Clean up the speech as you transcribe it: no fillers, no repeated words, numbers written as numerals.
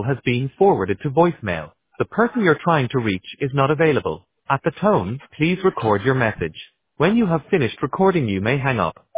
has been forwarded to voicemail. The person you're trying to reach is not available. At the tone, please record your message. When you have finished recording, you may hang up.